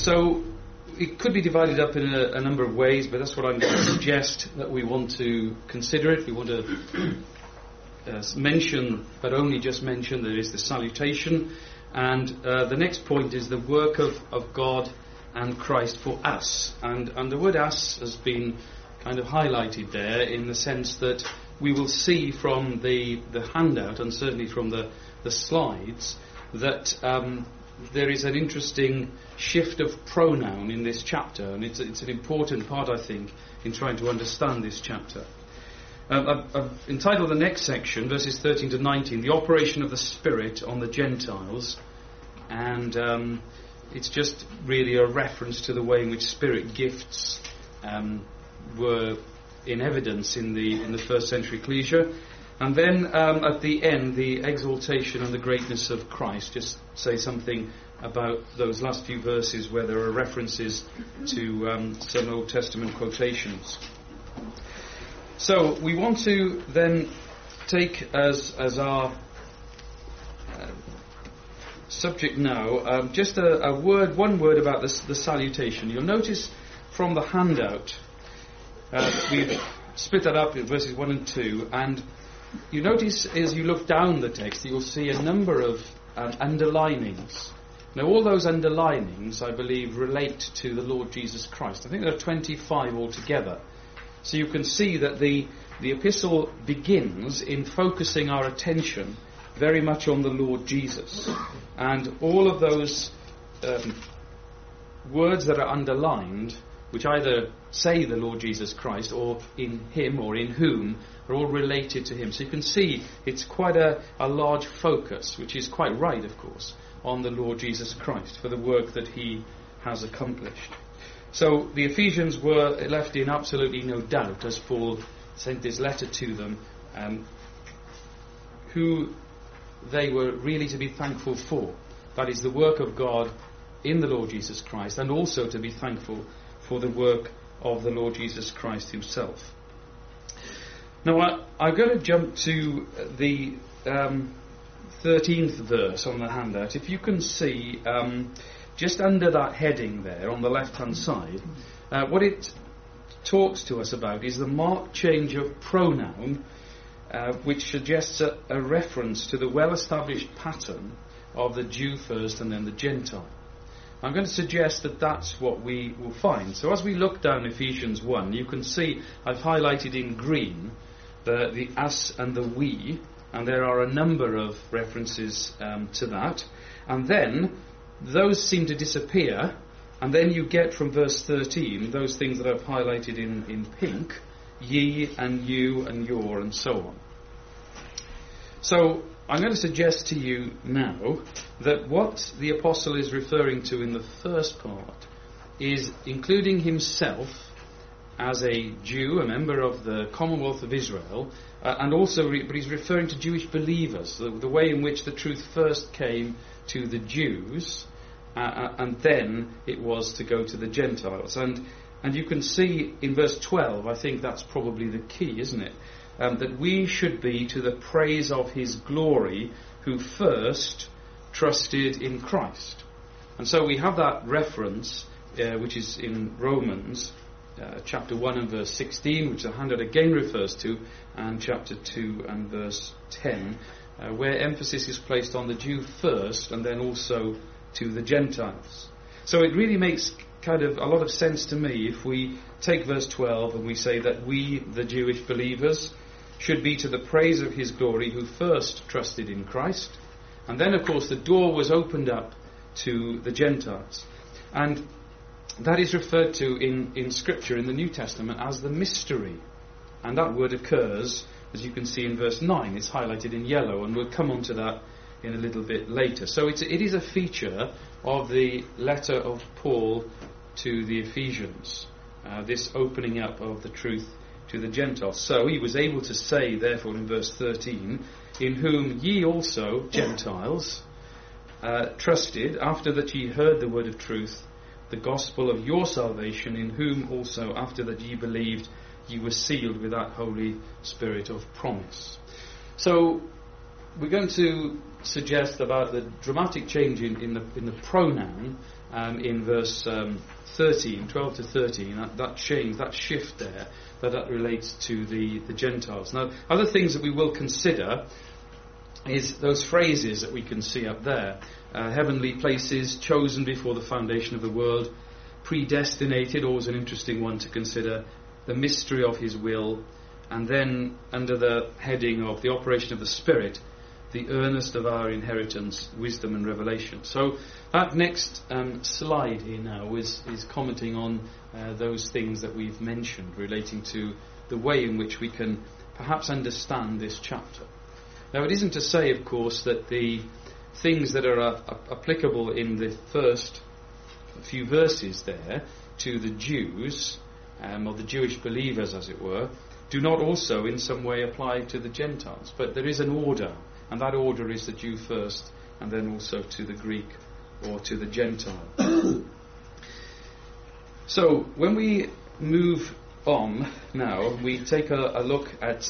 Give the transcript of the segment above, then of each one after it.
So it could be divided up in a number of ways, but that's what I'm going to suggest that we want to consider it. We want to mention, but only just mention, there is the salutation. And the next point is the work of God and Christ for us. And the word us has been kind of highlighted there in the sense that we will see from the handout, and certainly from the slides, that there is an interesting shift of pronoun in this chapter, and it's an important part, I think, in trying to understand this chapter. I've entitled the next section, verses 13 to 19, The Operation of the Spirit on the Gentiles, and it's just really a reference to the way in which Spirit gifts were in evidence in the first century ecclesia. And then at the end, the exaltation and the greatness of Christ. Just say something about those last few verses where there are references to some Old Testament quotations. So we want to then take as our subject now just one word about the salutation. You'll notice from the handout we've split that up in verses 1 and 2, and you notice as you look down the text you'll see a number of underlinings. Now all those underlinings, I believe, relate to the Lord Jesus Christ. I think there are 25 altogether. So you can see that the epistle begins in focusing our attention very much on the Lord Jesus. And all of those words that are underlined, which either say the Lord Jesus Christ or in him or in whom, are all related to him. So you can see it's quite a large focus, which is quite right, of course, on the Lord Jesus Christ for the work that he has accomplished. So the Ephesians were left in absolutely no doubt as Paul sent this letter to them, who they were really to be thankful for. That is the work of God in the Lord Jesus Christ, and also to be thankful for the work of the Lord Jesus Christ himself. Now I'm going to jump to the 13th verse on the handout. If you can see just under that heading there on the left hand side, what it talks to us about is the marked change of pronoun, which suggests a reference to the well-established pattern of the Jew first and then the Gentile. I'm going to suggest that that's what we will find. So as we look down Ephesians 1, you can see I've highlighted in green the us and the we, and there are a number of references to that. And then those seem to disappear, and then you get from verse 13 those things that I've highlighted in pink, ye and you and your and so on. So I'm going to suggest to you now that what the apostle is referring to in the first part is including himself as a Jew, a member of the Commonwealth of Israel, and also but he's referring to Jewish believers, the way in which the truth first came to the Jews, and then it was to go to the Gentiles. And you can see in verse 12, I think that's probably the key, isn't it? That we should be to the praise of his glory who first trusted in Christ. And so we have that reference, which is in Romans chapter 1 and verse 16, which the handout again refers to, and chapter 2 and verse 10, where emphasis is placed on the Jew first and then also to the Gentiles. So it really makes kind of a lot of sense to me if we take verse 12 and we say that we, the Jewish believers, should be to the praise of his glory who first trusted in Christ. And then, of course, the door was opened up to the Gentiles. And that is referred to in Scripture, in the New Testament, as the mystery. And that word occurs, as you can see in verse 9. It's highlighted in yellow, and we'll come on to that in a little bit later. So it is a feature of the letter of Paul to the Ephesians, this opening up of the truth to the Gentiles. So he was able to say, therefore, in verse 13, in whom ye also, Gentiles, trusted, after that ye heard the word of truth, the gospel of your salvation, in whom also, after that ye believed, ye were sealed with that Holy Spirit of promise. So we're going to suggest about the dramatic change in the pronoun in verse 13, 12 to 13, that change, that shift there, that relates to the Gentiles. Now, other things that we will consider is those phrases that we can see up there. Heavenly places, chosen before the foundation of the world, predestinated, always an interesting one to consider, the mystery of his will, and then under the heading of the operation of the Spirit, the earnest of our inheritance, wisdom and revelation. So that next slide here now is commenting on those things that we've mentioned relating to the way in which we can perhaps understand this chapter. Now, it isn't to say, of course, that the things that are applicable in the first few verses there to the Jews, or the Jewish believers, as it were, do not also in some way apply to the Gentiles. But there is an order, and that order is the Jew first, and then also to the Greek or to the Gentile. So, when we move on now, we take a look at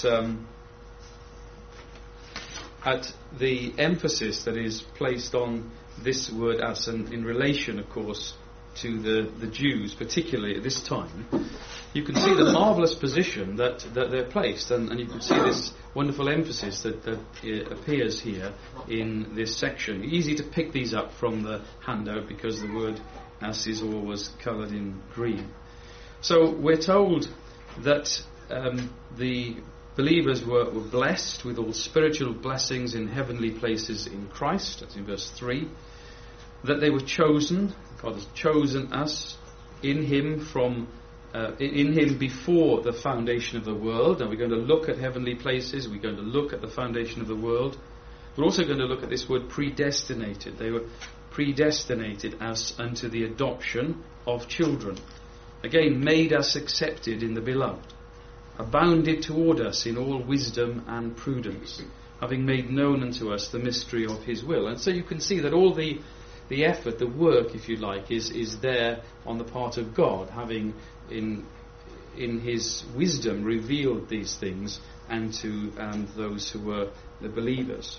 the emphasis that is placed on this word as in relation, of course, to the Jews, particularly at this time. You can see the marvellous position that they're placed, and you can see this wonderful emphasis that appears here in this section. Easy to pick these up from the handout because the word as is always coloured in green. So we're told that the believers were blessed with all spiritual blessings in heavenly places in Christ. That's in verse 3. That they were chosen. God has chosen us in Him in Him before the foundation of the world. And we're going to look at heavenly places. We're going to look at the foundation of the world. We're also going to look at this word predestinated. They were predestinated as unto the adoption of children. Again, made us accepted in the beloved. Abounded toward us in all wisdom and prudence, having made known unto us the mystery of His will. And so you can see that all the effort, the work, if you like, is there on the part of God, having in His wisdom revealed these things and to those who were the believers.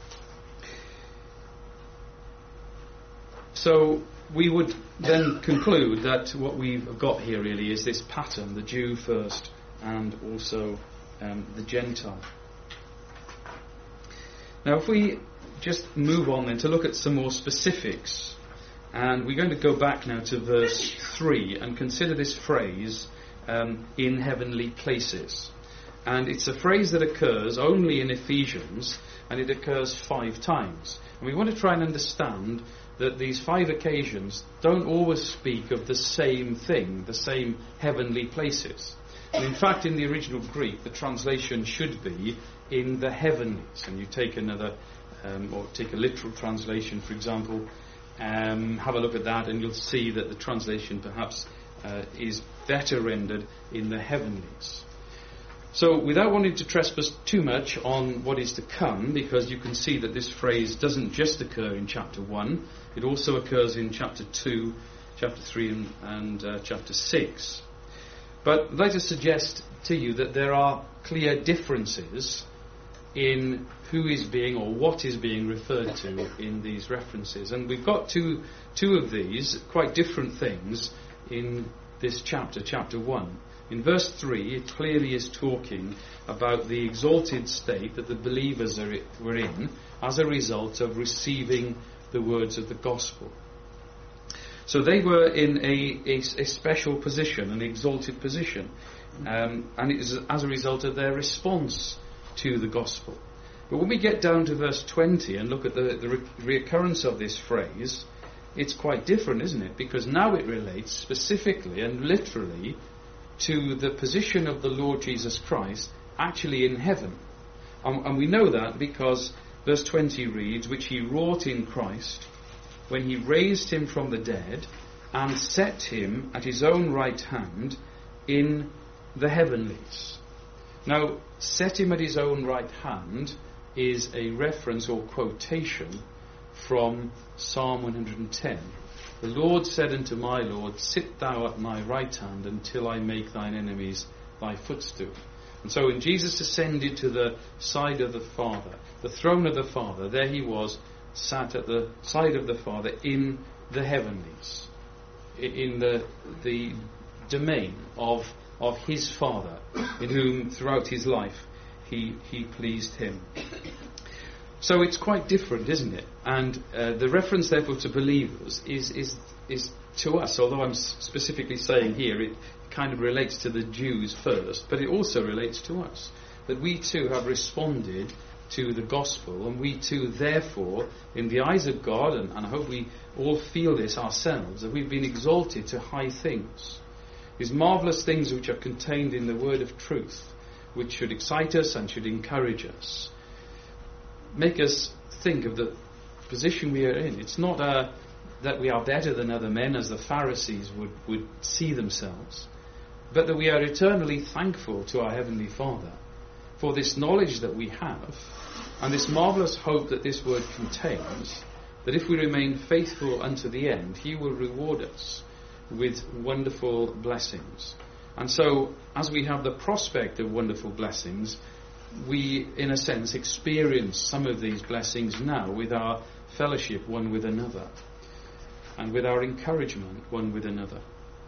So we would then conclude that what we've got here really is this pattern, the Jew first and also the Gentile. Now if we just move on then to look at some more specifics, and we're going to go back now to verse 3 and consider this phrase, in heavenly places. And it's a phrase that occurs only in Ephesians, and it occurs 5 times. And we want to try and understand that these 5 occasions don't always speak of the same thing, the same heavenly places. And in fact, in the original Greek, the translation should be in the heavenlies. And you take another, or take a literal translation, for example, have a look at that, and you'll see that the translation perhaps is better rendered in the heavenlies. So, without wanting to trespass too much on what is to come, because you can see that this phrase doesn't just occur in chapter 1, it also occurs in chapter 2, chapter 3 and chapter 6. But I'd like to suggest to you that there are clear differences in who is being or what is being referred to in these references. And we've got two of these, quite different things, in this chapter, chapter 1. In verse 3, it clearly is talking about the exalted state that the believers were in as a result of receiving the words of the gospel. So they were in a special position, an exalted position, and it is as a result of their response to the gospel. But when we get down to verse 20 and look at the reoccurrence of this phrase, it's quite different, isn't it? Because now it relates specifically and literally to the position of the Lord Jesus Christ actually in heaven. And we know that because verse 20 reads, which He wrought in Christ, when He raised Him from the dead and set Him at His own right hand in the heavenlies. Now, set Him at His own right hand is a reference or quotation from Psalm 110. The Lord said unto my Lord, sit thou at my right hand until I make thine enemies thy footstool. And so when Jesus ascended to the side of the Father, the throne of the Father, there he was, sat at the side of the Father in the heavenlies, in the domain of his Father, in whom throughout his life he pleased him. So it's quite different, isn't it? And the reference, therefore, to believers is to us, although I'm specifically saying here it kind of relates to the Jews first, but it also relates to us, that we too have responded to the gospel, and we too, therefore, in the eyes of God, and I hope we all feel this ourselves, that we've been exalted to high things, these marvellous things which are contained in the word of truth, which should excite us and should encourage us, make us think of the position we are in. It's not that we are better than other men, as the Pharisees would see themselves, but that we are eternally thankful to our Heavenly Father for this knowledge that we have, and this marvellous hope that this word contains, that if we remain faithful unto the end, he will reward us with wonderful blessings. And so, as we have the prospect of wonderful blessings, we, in a sense, experience some of these blessings now with our fellowship one with another, and with our encouragement one with another.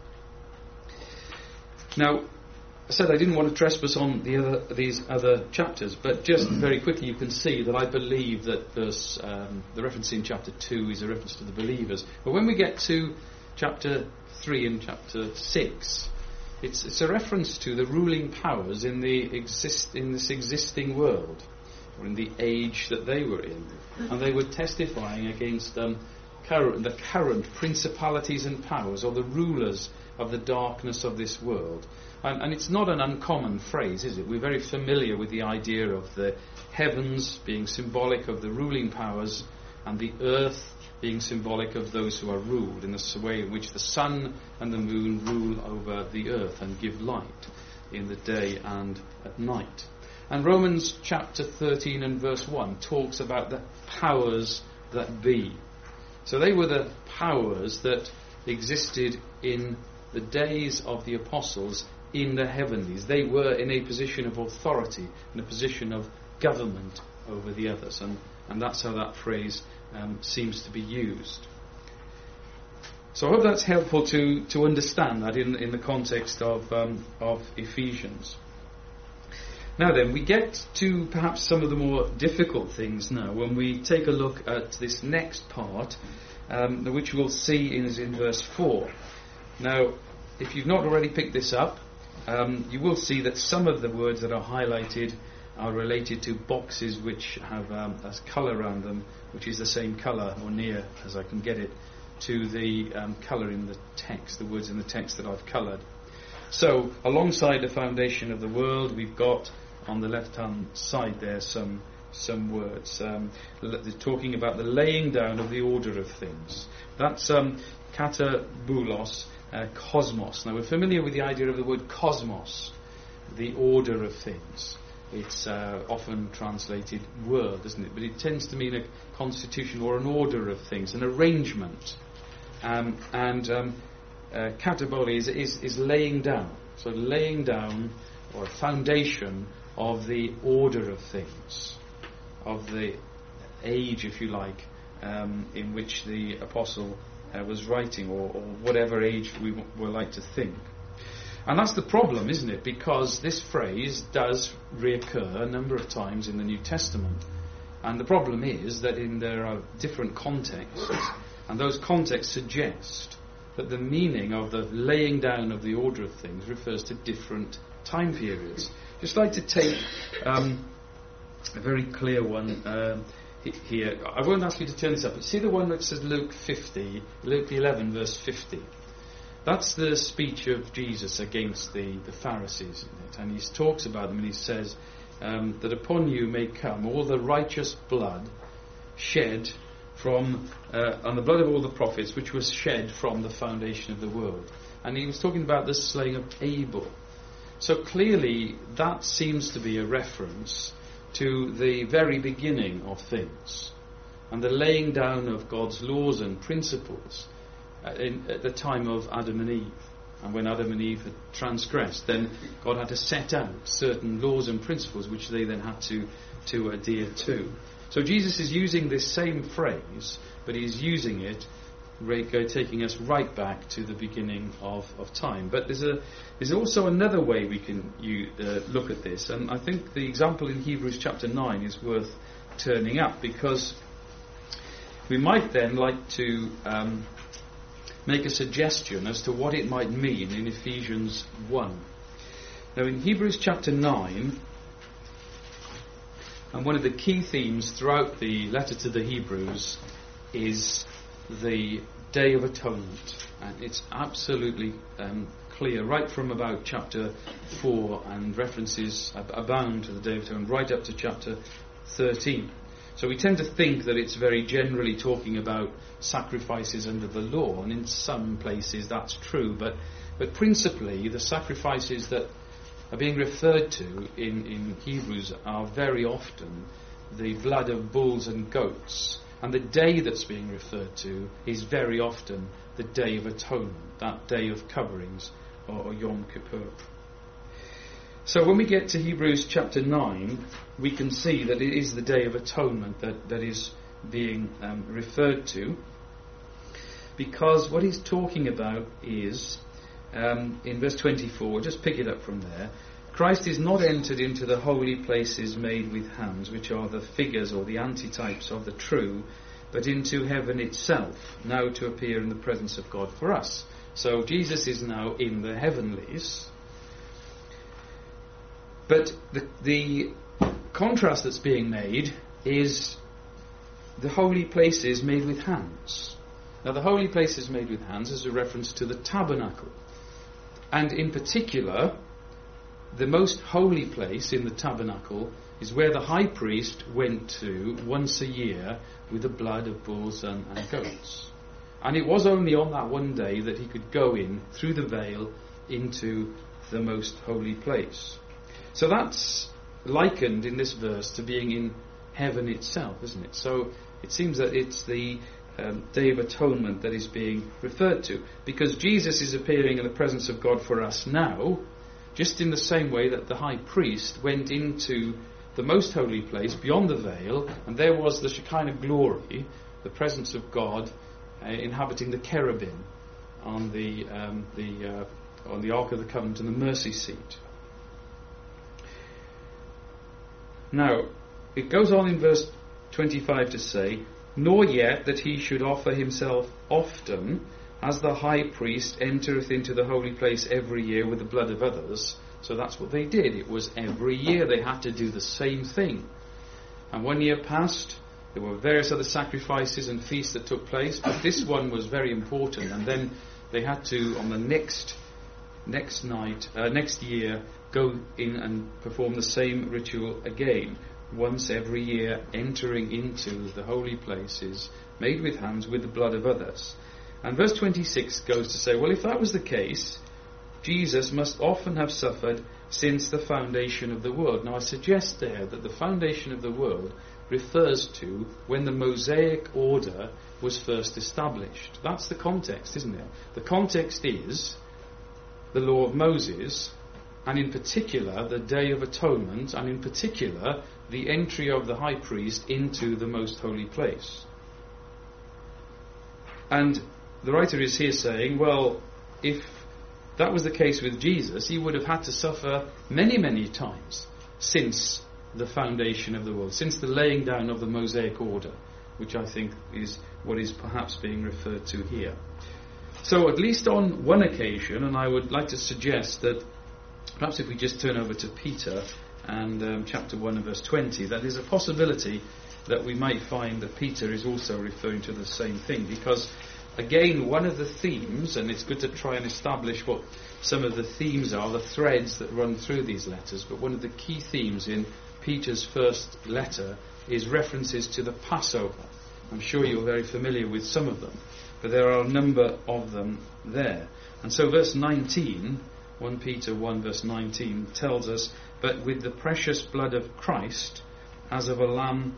Now, I said I didn't want to trespass on these other chapters, but just very quickly you can see that I believe that the reference in chapter 2 is a reference to the believers. But when we get to chapter 3 and chapter 6, it's a reference to the ruling powers in this existing world, or in the age that they were in. And they were testifying against the current principalities and powers, or the rulers of the darkness of this world. And it's not an uncommon phrase, is it? We're very familiar with the idea of the heavens being symbolic of the ruling powers, and the earth being symbolic of those who are ruled, in the way in which the sun and the moon rule over the earth and give light in the day and at night. And Romans chapter 13 and verse 1 talks about the powers that be. So they were the powers that existed in the days of the apostles in the heavenlies. They were in a position of authority, in a position of government over the others. And that's how that phrase seems to be used. So I hope that's helpful to understand that in the context of Ephesians. Now then, we get to perhaps some of the more difficult things now when we take a look at this next part, which we'll see is in verse 4. Now, if you've not already picked this up, you will see that some of the words that are highlighted are related to boxes which have a colour around them, which is the same colour, or near as I can get it, to the colour in the text, the words in the text that I've coloured. So, alongside the foundation of the world, we've got on the left-hand side there some words talking about the laying down of the order of things. That's kataboulos, cosmos. Now, we're familiar with the idea of the word cosmos, the order of things. It's often translated world, isn't it? But it tends to mean a constitution or an order of things, an arrangement. Katabole is laying down. So laying down, or a foundation of the order of things, of the age, if you like, in which the apostle was writing, or whatever age we like to think. And that's the problem, isn't it? Because this phrase does reoccur a number of times in the New Testament. And the problem is that there are different contexts, and those contexts suggest that the meaning of the laying down of the order of things refers to different time periods. Just like to take a very clear one here. I won't ask you to turn this up, but see the one that says Luke 11 verse 50. That's the speech of Jesus against the Pharisees, isn't it? And he talks about them, and he says that upon you may come all the righteous blood shed from, and the blood of all the prophets, which was shed from the foundation of the world. And he was talking about the slaying of Abel. So clearly that seems to be a reference to the very beginning of things, and the laying down of God's laws and principles at the time of Adam and Eve. And when Adam and Eve had transgressed, then God had to set out certain laws and principles which they then had to adhere to. So Jesus is using this same phrase, but he's using it taking us right back to the beginning of time. But there's also another way we can look at this, and I think the example in Hebrews chapter 9 is worth turning up, because we might then like to make a suggestion as to what it might mean in Ephesians 1. Now in Hebrews chapter 9, and one of the key themes throughout the letter to the Hebrews is the Day of Atonement, and it's absolutely clear right from about chapter 4, and references abound to the Day of Atonement right up to chapter 13. So we tend to think that it's very generally talking about sacrifices under the law, and in some places that's true, but principally the sacrifices that are being referred to in Hebrews are very often the blood of bulls and goats. And the day that's being referred to is very often the Day of Atonement, that Day of Coverings, or Yom Kippur. So when we get to Hebrews chapter 9, we can see that it is the Day of Atonement that is being referred to, because what he's talking about is, in verse 24, just pick it up from there, Christ is not entered into the holy places made with hands, which are the figures or the antitypes of the true, but into heaven itself, now to appear in the presence of God for us. So Jesus is now in the heavenlies. But the contrast that's being made is the holy places made with hands. Now the holy places made with hands is a reference to the tabernacle. And in particular, the most holy place in the tabernacle is where the high priest went to once a year with the blood of bulls and goats. And it was only on that one day that he could go in through the veil into the most holy place. So that's likened in this verse to being in heaven itself, isn't it? So it seems that it's the Day of Atonement that is being referred to, because Jesus is appearing in the presence of God for us now, just in the same way that the high priest went into the most holy place beyond the veil, and there was the Shekinah glory, the presence of God inhabiting the cherubim on the Ark of the Covenant and the mercy seat. Now, it goes on in verse 25 to say, nor yet that he should offer himself often, as the high priest entereth into the holy place every year with the blood of others. So that's what they did. It was every year they had to do the same thing. And 1 year passed, there were various other sacrifices and feasts that took place, but this one was very important. And then they had to, on the next year, go in and perform the same ritual again, once every year, entering into the holy places made with hands with the blood of others. And verse 26 goes to say, well, if that was the case, Jesus must often have suffered since the foundation of the world. Now I suggest there that the foundation of the world refers to when the Mosaic order was first established. That's the context, isn't it? The context is the law of Moses, and in particular the Day of Atonement, and in particular the entry of the high priest into the most holy place. And the writer is here saying, well, if that was the case with Jesus, he would have had to suffer many, many times since the foundation of the world, since the laying down of the Mosaic order, which I think is what is perhaps being referred to here. So at least on one occasion, and I would like to suggest that perhaps if we just turn over to Peter and chapter 1 and verse 20, that there's a possibility that we might find that Peter is also referring to the same thing, because again, one of the themes, and it's good to try and establish what some of the themes are, the threads that run through these letters, but one of the key themes in Peter's first letter is references to the Passover. I'm sure you're very familiar with some of them, but there are a number of them there. And so verse 19, 1 Peter 1 verse 19 tells us, but with the precious blood of Christ, as of a lamb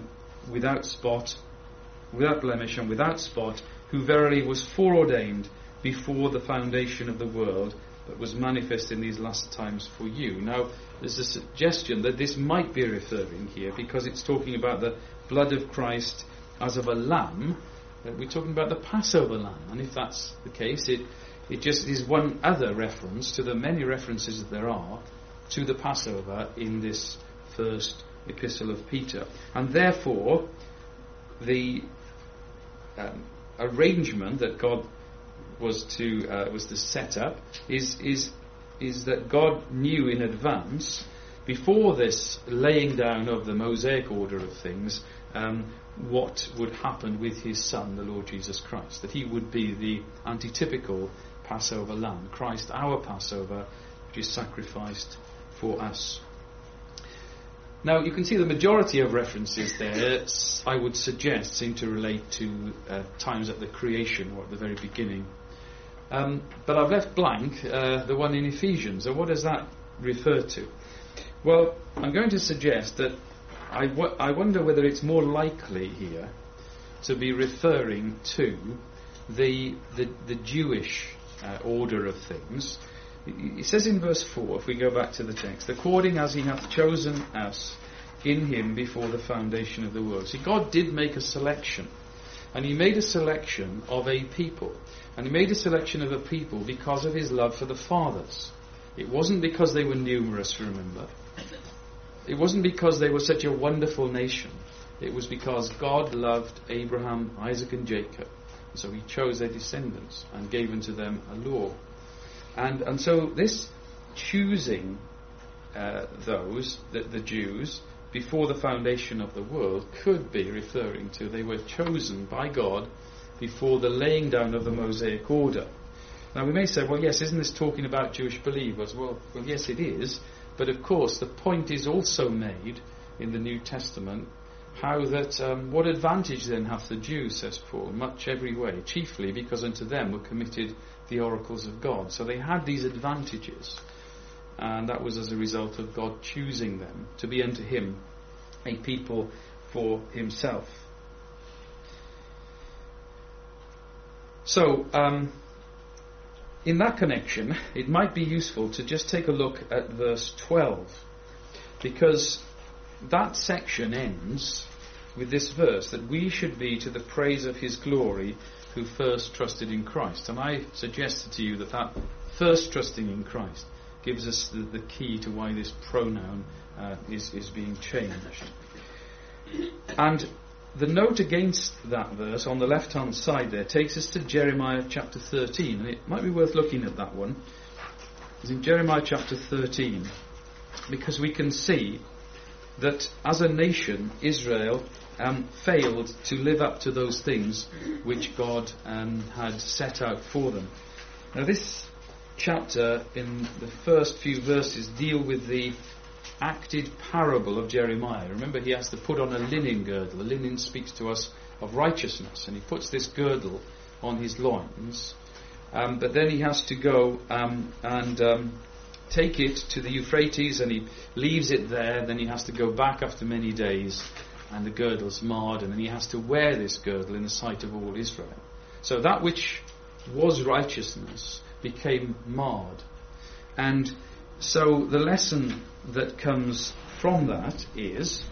without spot, without blemish and without spot, who verily was foreordained before the foundation of the world, but was manifest in these last times for you. Now, there's a suggestion that this might be referring here, because it's talking about the blood of Christ as of a lamb. We're talking about the Passover lamb, and if that's the case, it just is one other reference to the many references that there are to the Passover in this first epistle of Peter. And therefore, the arrangement that God was to set up is that God knew in advance, before this laying down of the Mosaic order of things, what would happen with his Son, the Lord Jesus Christ, that he would be the antitypical Passover lamb, Christ our Passover, which is sacrificed for us. Now, you can see the majority of references there, I would suggest, seem to relate to times at the creation or at the very beginning. But I've left blank the one in Ephesians. And what does that refer to? Well, I'm going to suggest that I wonder whether it's more likely here to be referring to the Jewish order of things. It says in verse 4, if we go back to the text, according as he hath chosen us in him before the foundation of the world. See, God did make a selection, and he made a selection of a people, and he made a selection of a people because of his love for the fathers. It wasn't because they were numerous, remember. It wasn't because they were such a wonderful nation. It was because God loved Abraham, Isaac and Jacob. So he chose their descendants and gave unto them a law. And so this choosing the Jews before the foundation of the world could be referring to they were chosen by God before the laying down of the Mosaic order. Now we may say, well, yes, isn't this talking about Jewish believers? Well, yes, it is. But of course, the point is also made in the New Testament how that what advantage then hath the Jew, says Paul, much every way, chiefly because unto them were committed the oracles of God. So they had these advantages, and that was as a result of God choosing them to be unto him a people for himself. So, in that connection, it might be useful to just take a look at verse 12, because that section ends with this verse, that we should be to the praise of his glory who first trusted in Christ. And I suggested to you that first trusting in Christ gives us the key to why this pronoun is being changed. And the note against that verse on the left-hand side there takes us to Jeremiah chapter 13, and it might be worth looking at that one. It's in Jeremiah chapter 13, because we can see that as a nation, Israel failed to live up to those things which God had set out for them. Now this chapter, in the first few verses, deal with the acted parable of Jeremiah. Remember, he has to put on a linen girdle. The linen speaks to us of righteousness, and he puts this girdle on his loins. But then he has to go and take it to the Euphrates, and he leaves it there. Then he has to go back after many days, and the girdle's marred, and then he has to wear this girdle in the sight of all Israel. So that which was righteousness became marred. And so the lesson that comes from that is,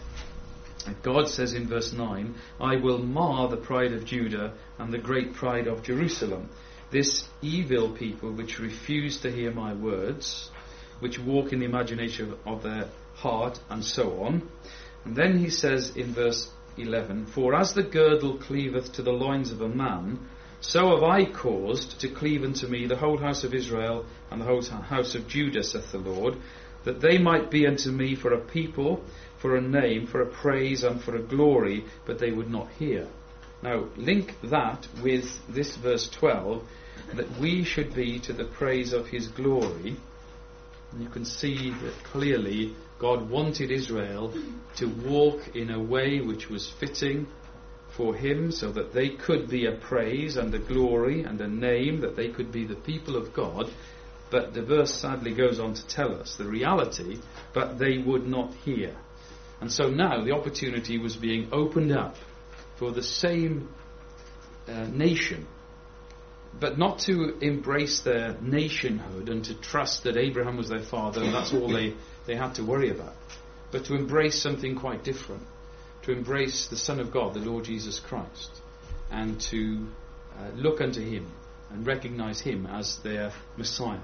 God says in verse 9, I will mar the pride of Judah and the great pride of Jerusalem, this evil people which refuse to hear my words, which walk in the imagination of their heart, and so on. And then he says in verse 11, for as the girdle cleaveth to the loins of a man, so have I caused to cleave unto me the whole house of Israel and the whole house of Judah, saith the Lord, that they might be unto me for a people, for a name, for a praise, and for a glory, but they would not hear. Now, link that with this verse 12, that we should be to the praise of his glory. And you can see that clearly God wanted Israel to walk in a way which was fitting for him, so that they could be a praise and a glory and a name, that they could be the people of God. But the verse sadly goes on to tell us the reality, but they would not hear. And so now the opportunity was being opened up for the same nation, but not to embrace their nationhood and to trust that Abraham was their father and that's all they had to worry about, but to embrace something quite different, to embrace the Son of God, the Lord Jesus Christ, and to look unto him and recognize him as their Messiah.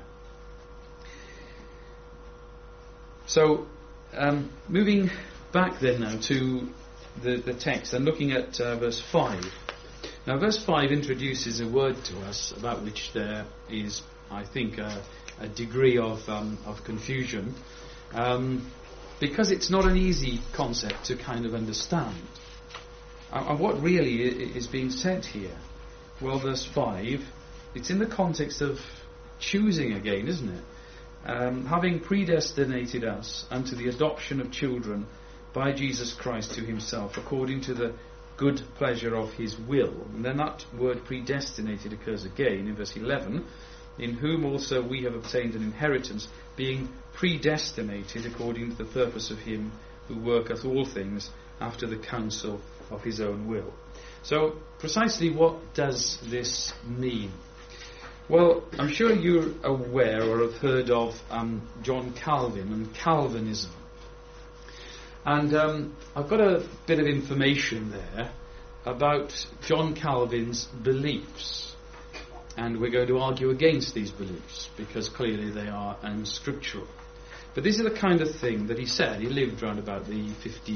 So, moving back then now to the text and looking at verse 5. Now verse 5 introduces a word to us about which there is, I think, a degree of confusion, because it's not an easy concept to kind of understand. And what really is being said here? Well, verse 5, it's in the context of choosing again, isn't it? Having predestinated us unto the adoption of children by Jesus Christ to himself, according to the good pleasure of his will. And then that word predestinated occurs again in verse 11, in whom also we have obtained an inheritance, being predestinated according to the purpose of him who worketh all things after the counsel of his own will. So, precisely what does this mean? Well, I'm sure you're aware or have heard of John Calvin and Calvinism. And I've got a bit of information there about John Calvin's beliefs. And we're going to argue against these beliefs because clearly they are unscriptural. But this is the kind of thing that he said. He lived around about the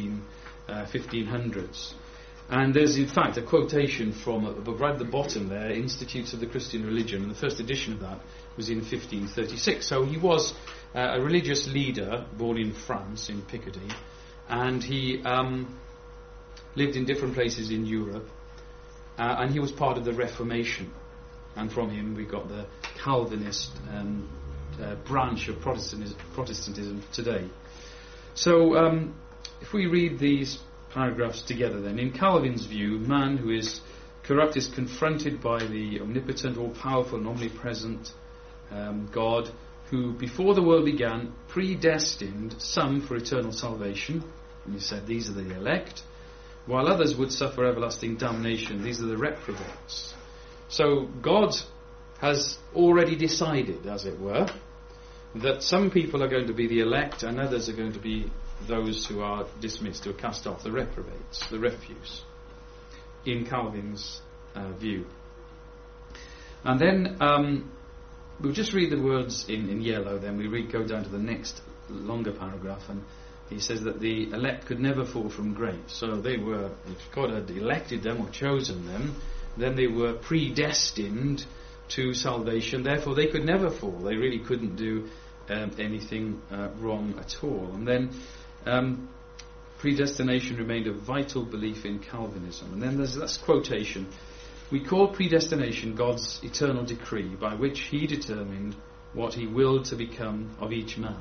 1500s. And there's in fact a quotation from a book right at the bottom there, Institutes of the Christian Religion, and the first edition of that was in 1536. So he was a religious leader born in France, in Picardy, and he lived in different places in Europe, and he was part of the Reformation. And from him we got the Calvinist branch of Protestantism today. So if we read these paragraphs together then, in Calvin's view, man who is corrupt is confronted by the omnipotent, all-powerful and omnipresent God, who before the world began predestined some for eternal salvation, and he said these are the elect, while others would suffer everlasting damnation, these are the reprobates. So God has already decided, as it were, that some people are going to be the elect and others are going to be those who are dismissed or cast off, the reprobates, the refuse, in Calvin's view. And then we'll just read the words in yellow, then we go down to the next longer paragraph, and he says that the elect could never fall from grace. So they were, if God had elected them or chosen them, then they were predestined to salvation, therefore they could never fall. They really couldn't do anything wrong at all. And then predestination remained a vital belief in Calvinism. And then there's this quotation: we call predestination God's eternal decree by which he determined what he willed to become of each man.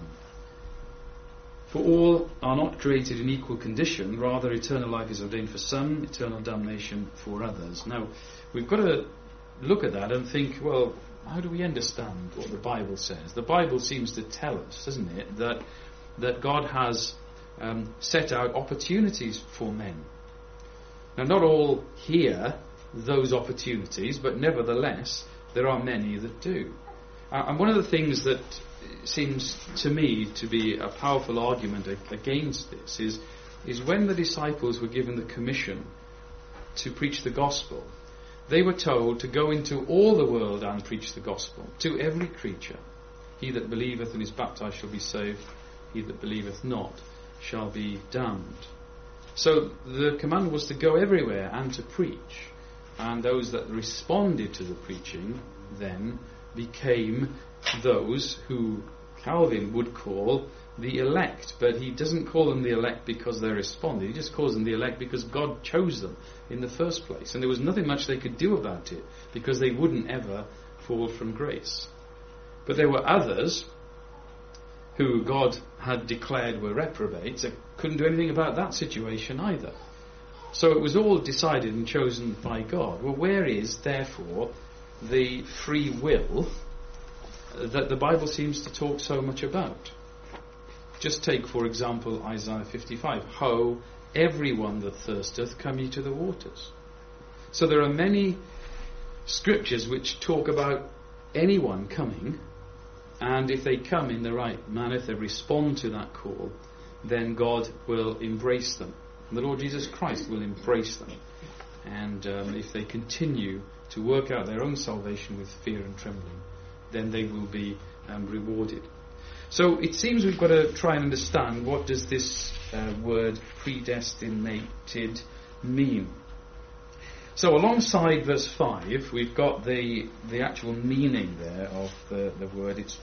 For all are not created in equal condition, rather eternal life is ordained for some, eternal damnation for others. Now, we've got to look at that and think, well, how do we understand what the Bible says? The Bible seems to tell us, doesn't it, that God has set out opportunities for men. Now, not all hear those opportunities, but nevertheless, there are many that do. And one of the things that seems to me to be a powerful argument against this is when the disciples were given the commission to preach the gospel, they were told to go into all the world and preach the gospel to every creature. He that believeth and is baptized shall be saved, he that believeth not shall be damned. So the command was to go everywhere and to preach, and those that responded to the preaching then became those who Calvin would call the elect. But he doesn't call them the elect because they responded, he just calls them the elect because God chose them in the first place, and there was nothing much they could do about it because they wouldn't ever fall from grace. But there were others who God had declared were reprobates that couldn't do anything about that situation either. So it was all decided and chosen by God. Well, where is therefore the free will that the Bible seems to talk so much about? Just take, for example, Isaiah 55. Ho, everyone that thirsteth, come ye to the waters. So there are many scriptures which talk about anyone coming, and if they come in the right manner, if they respond to that call, then God will embrace them. The Lord Jesus Christ will embrace them. And if they continue to work out their own salvation with fear and trembling, then they will be rewarded. So it seems we've got to try and understand, what does this word predestinated mean? So alongside verse 5, we've got the actual meaning there of the word. It's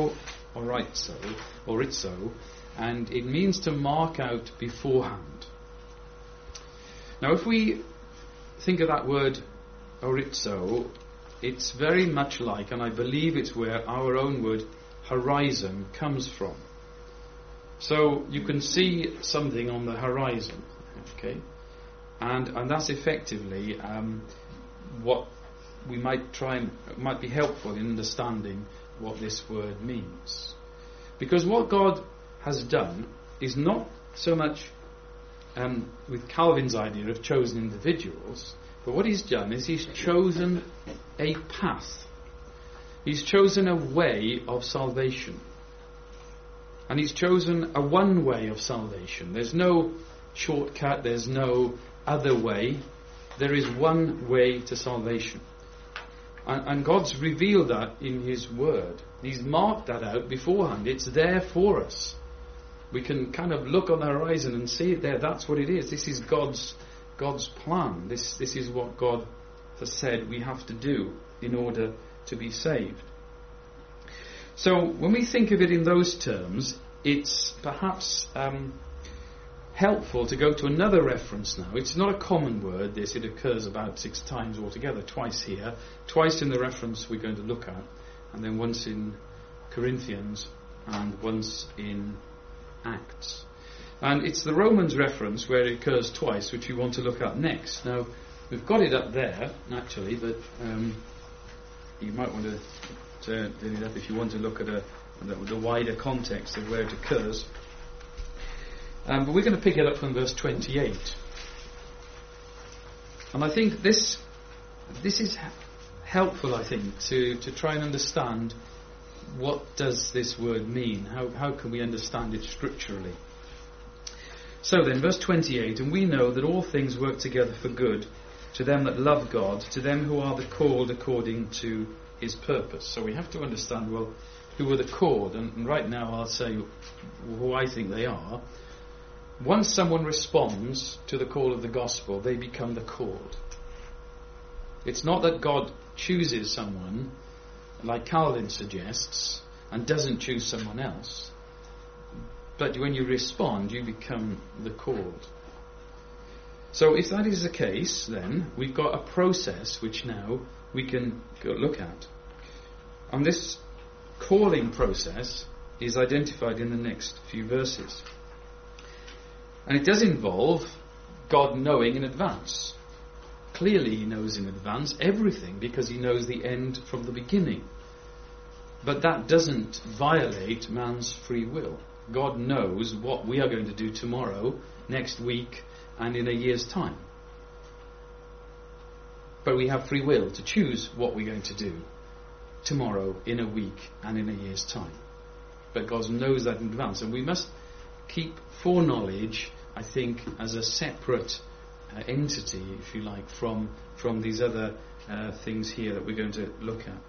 orizo, and it means to mark out beforehand. Now if we think of that word orizo, it's very much like, and I believe it's where our own word horizon comes from. So you can see something on the horizon, okay, and that's effectively what we might might be helpful in understanding what this word means. Because what God has done is not so much with Calvin's idea of chosen individuals, but what he's done is he's chosen a path. He's chosen a way of salvation. And he's chosen a one way of salvation. There's no shortcut, there's no other way. There is one way to salvation. And God's revealed that in His Word. He's marked that out beforehand. It's there for us. We can kind of look on the horizon and see it there. That's what it is. This is God's plan. This is what God has said we have to do in order to be saved. So when we think of it in those terms, it's perhaps helpful to go to another reference now. It's not a common word, this. It occurs about 6 times altogether, twice here, twice in the reference we're going to look at, and then once in Corinthians and once in Acts. And it's the Romans reference where it occurs twice, which we want to look at next. Now, we've got it up there, actually, but you might want to turn it up if you want to look at the wider context of where it occurs. But we're going to pick it up from verse 28. And I think this is helpful, I think, to try and understand what does this word mean. How can we understand it scripturally? So then, verse 28, and we know that all things work together for good to them that love God, to them who are the called according to His purpose. So we have to understand, well, who are the called? And right now I'll say who I think they are. Once someone responds to the call of the gospel, they become the called. It's not that God chooses someone, like Calvin suggests, and doesn't choose someone else. But when you respond, you become the called. So if that is the case, then we've got a process which now we can go look at. And this calling process is identified in the next few verses. And it does involve God knowing in advance. Clearly He knows in advance everything because He knows the end from the beginning. But that doesn't violate man's free will. God knows what we are going to do tomorrow, next week, and in a year's time. But we have free will to choose what we're going to do tomorrow, in a week, and in a year's time. But God knows that in advance, and we must keep foreknowledge, I think, as a separate entity, if you like, from these other things here that we're going to look at.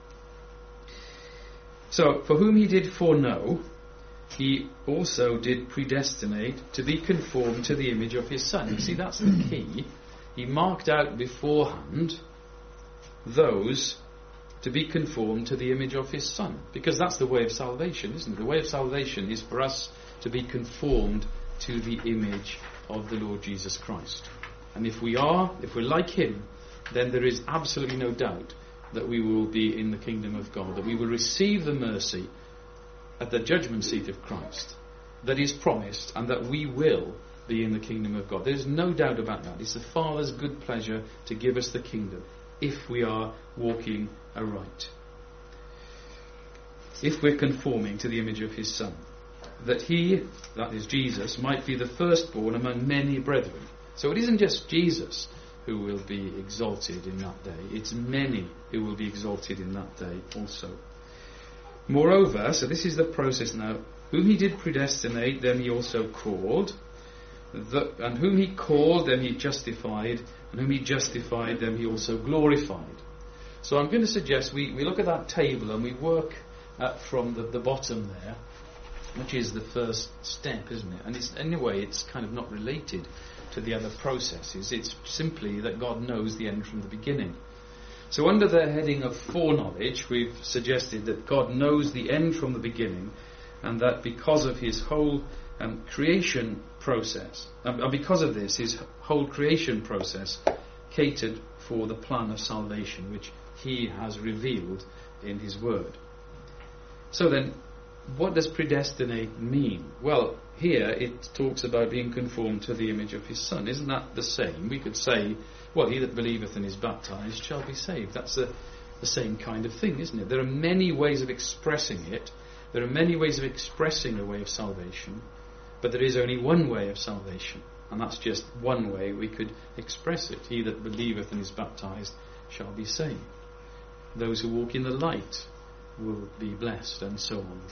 So, for whom He did foreknow, He also did predestinate to be conformed to the image of His Son. You see, that's the key. He marked out beforehand those to be conformed to the image of His Son. Because that's the way of salvation, isn't it? The way of salvation is for us to be conformed to the image of the Lord Jesus Christ. And if we're like Him, then there is absolutely no doubt that we will be in the kingdom of God, that we will receive the mercy at the judgment seat of Christ that is promised, and that we will be in the kingdom of God. There's no doubt about that. It's the Father's good pleasure to give us the kingdom if we are walking aright, if we're conforming to the image of His Son, that He, that is Jesus, might be the firstborn among many brethren. So it isn't just Jesus who will be exalted in that day. It's many who will be exalted in that day also. Moreover, so this is the process now, whom he did predestinate, them he also called. And whom he called, them he justified. And whom he justified, them he also glorified. So I'm going to suggest we look at that table and we work from the bottom there, which is the first step, isn't it? And it's, in a way, it's kind of not related to the other processes. It's simply that God knows the end from the beginning. So under the heading of foreknowledge, we've suggested that God knows the end from the beginning, and that because of his whole creation process, and because of this, his whole creation process catered for the plan of salvation, which he has revealed in his word. So then, what does predestinate mean? Well, here it talks about being conformed to the image of his Son. Isn't that the same? We could say, well, he that believeth and is baptized shall be saved. That's the same kind of thing, isn't it? There are many ways of expressing it. There are many ways of expressing a way of salvation, but there is only one way of salvation, and that's just one way we could express it. He that believeth and is baptized shall be saved. Those who walk in the light will be blessed, and so on.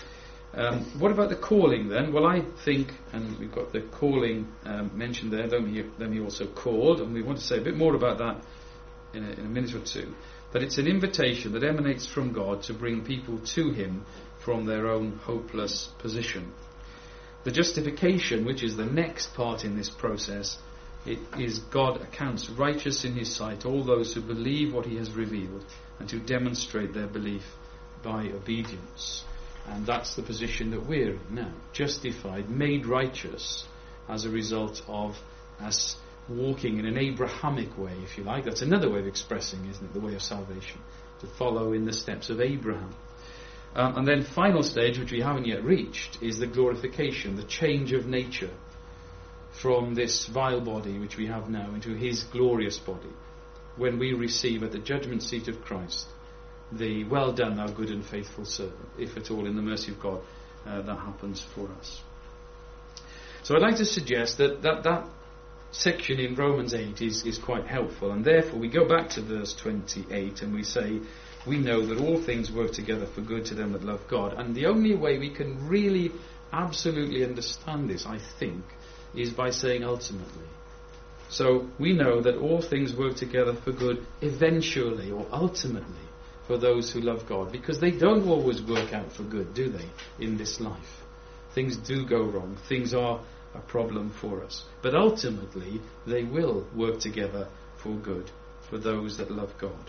What about the calling then? Well, I think, and we've got the calling mentioned there, then he also called, and we want to say a bit more about that in a minute or two. That it's an invitation that emanates from God to bring people to him from their own hopeless position. The justification, which is the next part in this process, it is God accounts righteous in his sight all those who believe what he has revealed and who demonstrate their belief by obedience. And that's the position that we're in now. Justified, made righteous as a result of us walking in an Abrahamic way, if you like. That's another way of expressing, isn't it, the way of salvation. To follow in the steps of Abraham. And then final stage, which we haven't yet reached, is the glorification, the change of nature from this vile body which we have now into his glorious body, when we receive at the judgment seat of Christ the well done, thou good and faithful servant, if at all in the mercy of God that happens for us. So I'd like to suggest that section in Romans 8 is quite helpful, and therefore we go back to verse 28 and we say, we know that all things work together for good to them that love God. And the only way we can really absolutely understand this, I think, is by saying ultimately. So we know that all things work together for good eventually or ultimately for those who love God, because they don't always work out for good, do they, in this life? Things do go wrong. Things are a problem for us. But ultimately, they will work together for good for those that love God.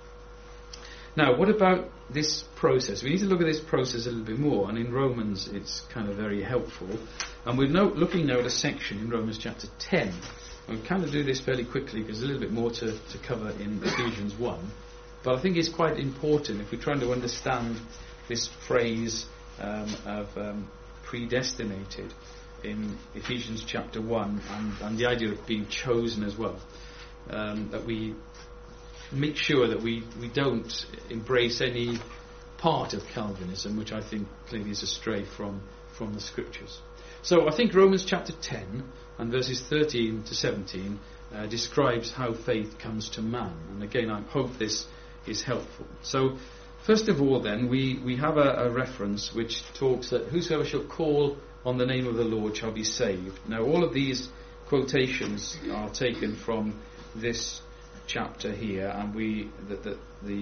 Now, what about this process? We need to look at this process a little bit more, and in Romans it's kind of very helpful. And we're looking now at a section in Romans chapter 10. We'll kind of do this fairly quickly because there's a little bit more to cover in Ephesians 1. But I think it's quite important if we're trying to understand this phrase of predestinated in Ephesians chapter 1 and the idea of being chosen as well, that we make sure that we don't embrace any part of Calvinism, which I think clearly is astray from the Scriptures. So I think Romans chapter 10 and verses 13 to 17 describes how faith comes to man. And again, I hope this is helpful. So first of all then, we have a reference which talks that whosoever shall call on the name of the Lord shall be saved. Now all of these quotations are taken from this chapter here, and the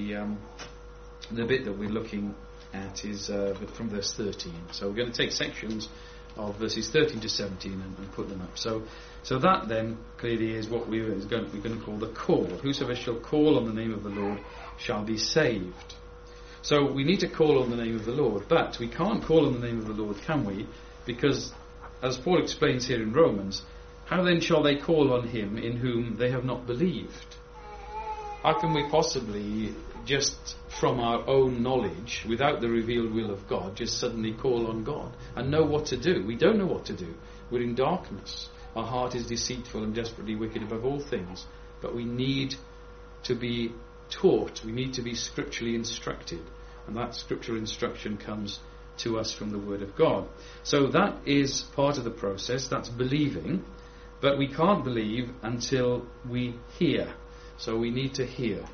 bit that we're looking at is from verse 13. So we're going to take sections of verses 13 to 17 and put them up. So that then clearly is what we're going to call the call. Whosoever shall call on the name of the Lord shall be saved. So we need to call on the name of the Lord, but we can't call on the name of the Lord, can we? Because, as Paul explains here in Romans, how then shall they call on him in whom they have not believed? How can we possibly, just from our own knowledge, without the revealed will of God, just suddenly call on God and know what to do? We don't know what to do. We're in darkness. Our heart is deceitful and desperately wicked above all things. But we need to be taught. We need to be scripturally instructed. And that scriptural instruction comes to us from the Word of God. So that is part of the process. That's believing. But we can't believe until we hear. So we need to hear.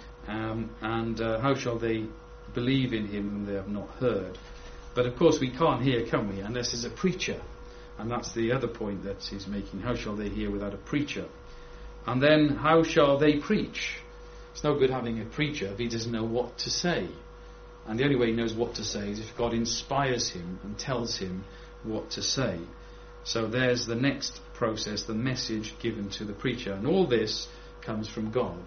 And how shall they believe in him whom they have not heard? But of course we can't hear, can we, unless there's a preacher. And that's the other point that he's making. How shall they hear without a preacher? And then how shall they preach? It's no good having a preacher if he doesn't know what to say. And the only way he knows what to say is if God inspires him and tells him what to say. So there's the next process, the message given to the preacher. And all this comes from God.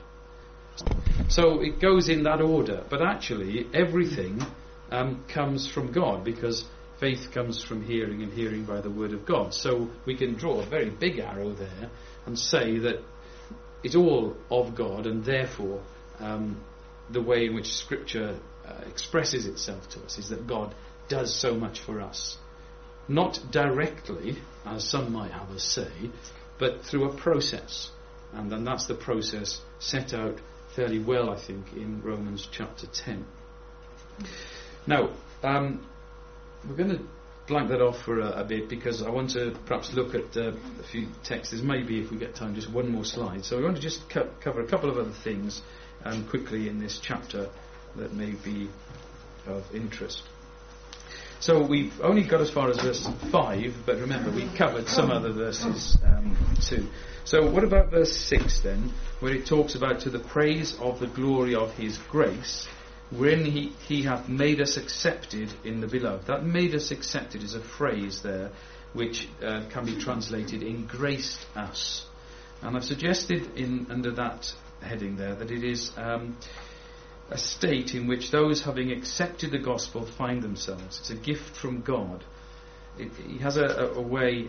So it goes in that order. But actually everything comes from God, because faith comes from hearing, and hearing by the word of God. So we can draw a very big arrow there and say that it's all of God, and therefore the way in which Scripture expresses itself to us is that God does so much for us. Not directly, as some might have us say, but through a process. And then that's the process set out fairly well, I think, in Romans chapter 10. Now, we're going to blank that off for a bit, because I want to perhaps look at a few texts. Maybe, if we get time, just one more slide. So we want to just cover a couple of other things quickly in this chapter that may be of interest. So we've only got as far as verse 5, but remember, we covered some other verses too. So what about verse 6 then, where it talks about to the praise of the glory of his grace, wherein he hath made us accepted in the beloved. That made us accepted is a phrase there which can be translated engraced us. And I've suggested under that heading there that it is a state in which those having accepted the gospel find themselves. It's a gift from God. He has a way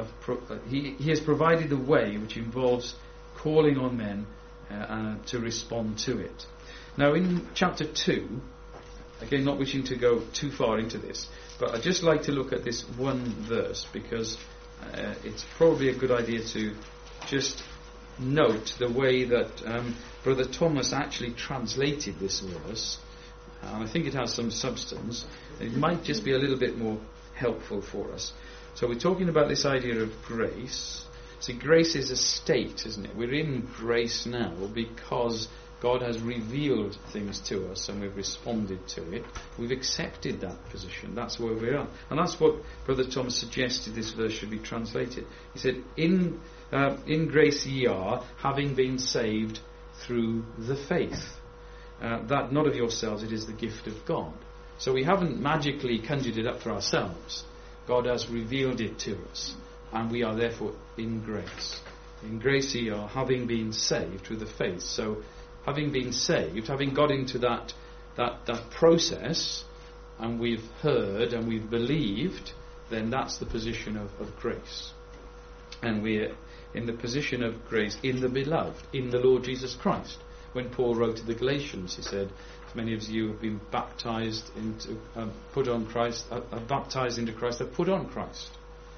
he has provided a way which involves calling on men to respond to it. Now in chapter 2, again not wishing to go too far into this, but I'd just like to look at this one verse, because it's probably a good idea to just note the way that Brother Thomas actually translated this verse. And I think it has some substance. It might just be a little bit more helpful for us. So we're talking about this idea of grace. See, grace is a state, isn't it? We're in grace now because God has revealed things to us and we've responded to it. We've accepted that position. That's where we are. And that's what Brother Thomas suggested this verse should be translated. He said, in grace ye are, having been saved through the faith. That not of yourselves, it is the gift of God. So we haven't magically conjured it up for ourselves. God has revealed it to us. And we are therefore in grace. In grace ye are, having been saved through the faith. So having been saved, having got into that process, and we've heard and we've believed, then that's the position of grace. And we're in the position of grace in the beloved, in the Lord Jesus Christ. When Paul wrote to the Galatians, he said, many of you have been baptized into, put on Christ, baptized into Christ, have put on Christ.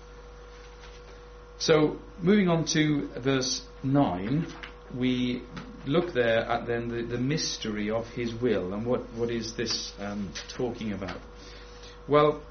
So, moving on to verse 9, we look there at then the mystery of his will. And what is this talking about? Well,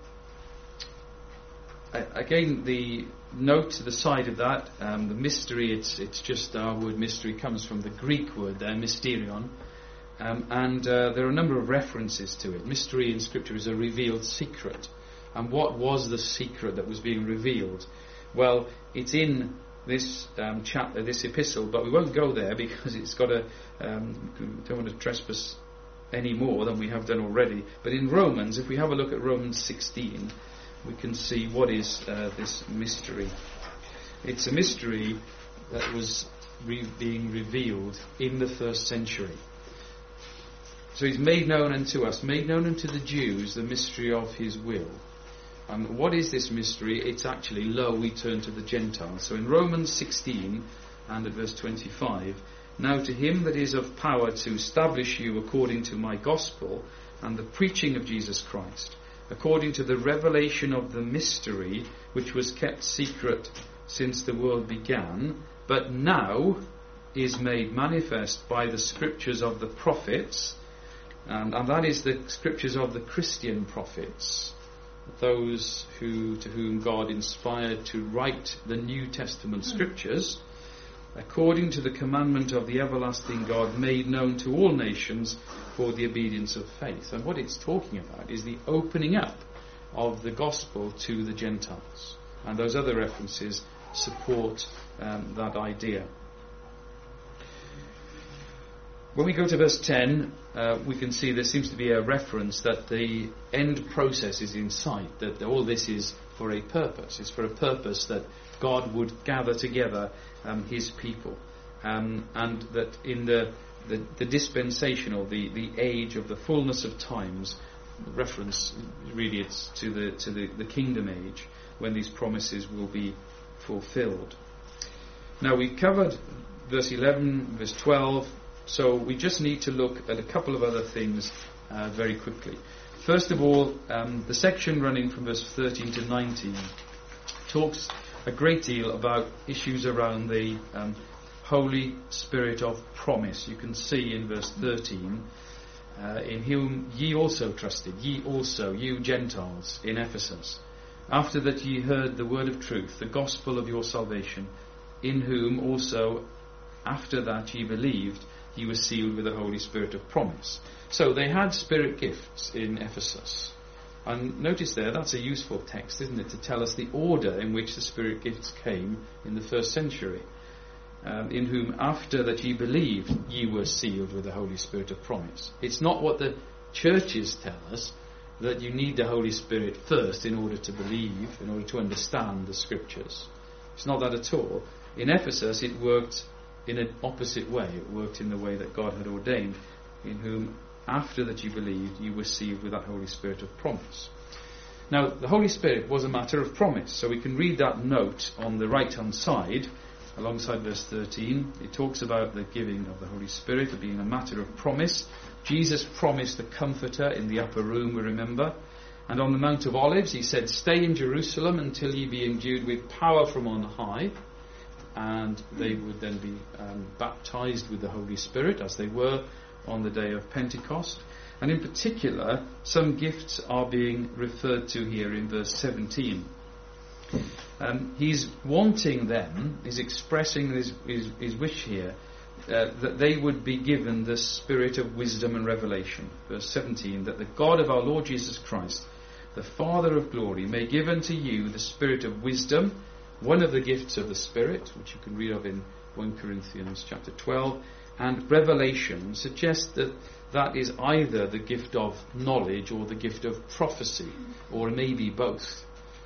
again, the note to the side of that, the mystery, it's just our word mystery comes from the Greek word there, mysterion. And there are a number of references to it. Mystery in Scripture is a revealed secret. And what was the secret that was being revealed? Well, it's in this chapter, this epistle, but we won't go there because it's got a don't want to trespass any more than we have done already. But in Romans, if we have a look at Romans 16, we can see what is this mystery. It's a mystery that was being revealed in the first century. So he's made known unto us, made known unto the Jews, the mystery of his will. And what is this mystery? It's actually, lo, we turn to the Gentiles. So in Romans 16 and at verse 25, now to him that is of power to establish you according to my gospel and the preaching of Jesus Christ, according to the revelation of the mystery which was kept secret since the world began, but now is made manifest by the scriptures of the prophets, and that is the scriptures of the Christian prophets. those to whom God inspired to write the New Testament scriptures, according to the commandment of the everlasting God, made known to all nations for the obedience of faith. And what it's talking about is the opening up of the gospel to the Gentiles. And those other references support that idea. When we go to verse 10, we can see there seems to be a reference that the end process is in sight, that all this is for a purpose. It's for a purpose that God would gather together his people. And that in the dispensation, or the age of the fullness of times, reference really it's to the kingdom age, when these promises will be fulfilled. Now we covered verse 11, verse 12, so we just need to look at a couple of other things very quickly. First of all, the section running from verse 13 to 19 talks a great deal about issues around the Holy Spirit of promise. You can see in verse 13, in whom ye also trusted, ye also, you Gentiles in Ephesus, after that ye heard the word of truth, the gospel of your salvation, in whom also after that ye believed, ye were sealed with the Holy Spirit of promise. So they had spirit gifts in Ephesus. And notice there, that's a useful text, isn't it, to tell us the order in which the spirit gifts came in the first century. In whom after that ye believed, ye were sealed with the Holy Spirit of promise. It's not what the churches tell us, that you need the Holy Spirit first in order to believe, in order to understand the scriptures. It's not that at all. In Ephesus it worked in an opposite way. It worked in the way that God had ordained, in whom after that you believed, you were sealed with that Holy Spirit of promise. Now, the Holy Spirit was a matter of promise, so we can read that note on the right-hand side, alongside verse 13. It talks about the giving of the Holy Spirit, of being a matter of promise. Jesus promised the Comforter in the upper room, we remember. And on the Mount of Olives, he said, stay in Jerusalem until ye be endued with power from on high. And they would then be baptized with the Holy Spirit, as they were on the day of Pentecost. And in particular, some gifts are being referred to here in verse 17. He's wanting them, he's expressing his wish here, that they would be given the spirit of wisdom and revelation. Verse 17, that the God of our Lord Jesus Christ, the Father of glory, may give unto you the spirit of wisdom, one of the gifts of the Spirit, which you can read of in 1 Corinthians chapter 12, and revelation suggests that that is either the gift of knowledge or the gift of prophecy, or maybe both.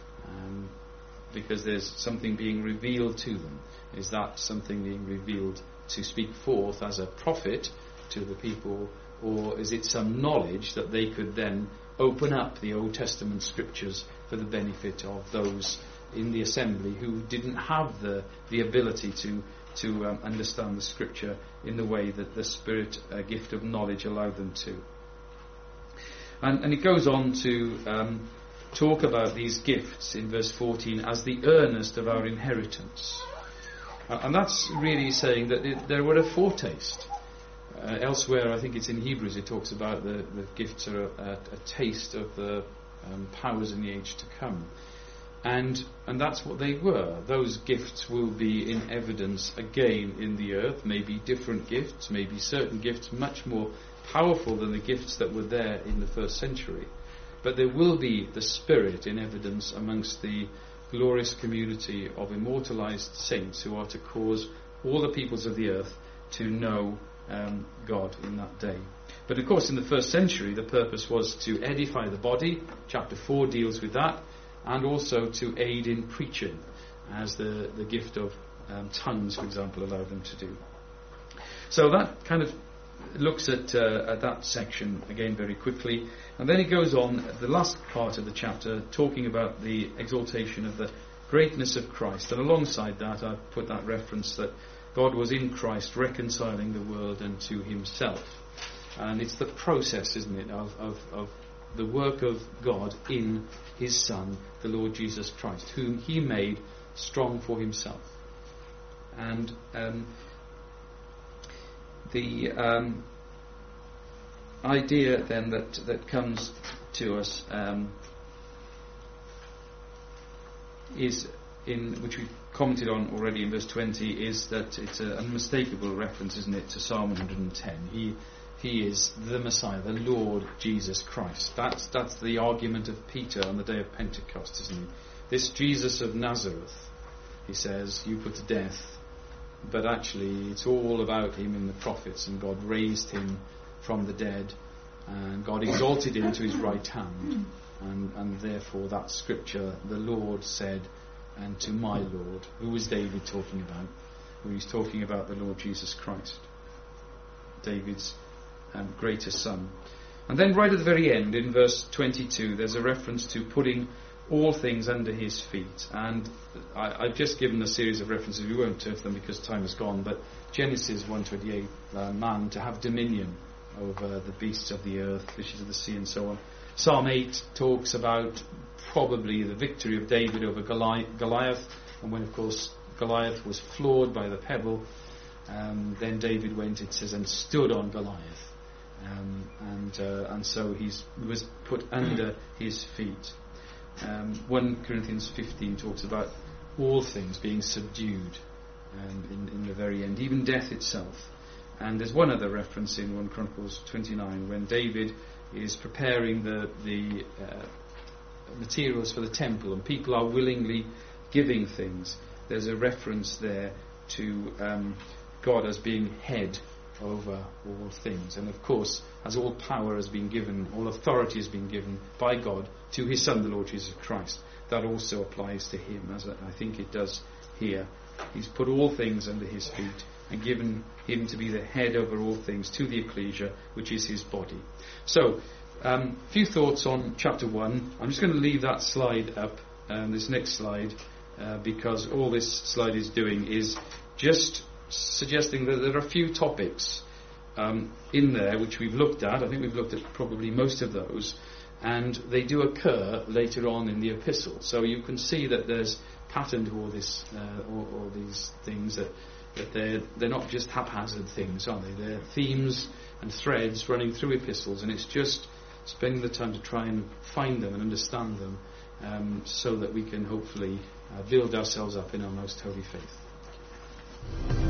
Because there's something being revealed to them. Is that something being revealed to speak forth as a prophet to the people, or is it some knowledge that they could then open up the Old Testament scriptures for the benefit of those in the assembly who didn't have the ability to understand the scripture in the way that the Spirit gift of knowledge allowed them to. And it goes on to talk about these gifts in verse 14 as the earnest of our inheritance. And that's really saying that there were a foretaste. Elsewhere, I think it's in Hebrews, it talks about the gifts are a taste of the powers in the age to come. And that's what they were. Those gifts will be in evidence again in the earth, maybe different gifts, maybe certain gifts much more powerful than the gifts that were there in the first century. But there will be the Spirit in evidence amongst the glorious community of immortalized saints who are to cause all the peoples of the earth to know God in that day. But of course in the first century the purpose was to edify the body. Chapter 4 deals with that. And also to aid in preaching, as the gift of tongues, for example, allowed them to do. So that kind of looks at that section again very quickly. And then it goes on, the last part of the chapter, talking about the exaltation of the greatness of Christ. And alongside that, I've put that reference that God was in Christ reconciling the world unto himself. And it's the process, isn't it, of the work of God in his Son, the Lord Jesus Christ, whom he made strong for himself. And the idea then that comes to us is which we commented on already in verse 20, is that it's an unmistakable reference, isn't it, to Psalm 110. He is the Messiah, the Lord Jesus Christ. That's the argument of Peter on the day of Pentecost, isn't it? This Jesus of Nazareth, he says, you put to death, but actually it's all about him in the prophets, and God raised him from the dead, and God exalted him to his right hand, and therefore that scripture, the Lord said, and to my Lord. Who was David talking about? Well, he's talking about the Lord Jesus Christ, David's greater son. And then right at the very end, in verse 22, there's a reference to putting all things under his feet. And I've just given a series of references. We won't turn to them because time has gone, but Genesis 1:28, man to have dominion over the beasts of the earth, fishes of the sea, and so on. Psalm 8 talks about probably the victory of David over Goliath, and when of course Goliath was floored by the pebble, then David went, it says, and stood on Goliath, and so he was put under his feet. 1 Corinthians 15 talks about all things being subdued in the very end, even death itself. And there's one other reference in 1 Chronicles 29 when David is preparing the materials for the temple, and people are willingly giving things. There's a reference there to God as being head over all things, and of course, as all power has been given, all authority has been given by God to his Son, the Lord Jesus Christ, that also applies to him, as I think it does here. He's put all things under his feet and given him to be the head over all things to the ecclesia, which is his body. So, a few thoughts on chapter 1. I'm just going to leave that slide up, this next slide, because all this slide is doing is just suggesting that there are a few topics in there which we've looked at. I think we've looked at probably most of those, and they do occur later on in the epistle. So you can see that there's pattern to all this, all these things, that they're not just haphazard things, are they? They're themes and threads running through epistles, and it's just spending the time to try and find them and understand them, so that we can hopefully build ourselves up in our most holy faith.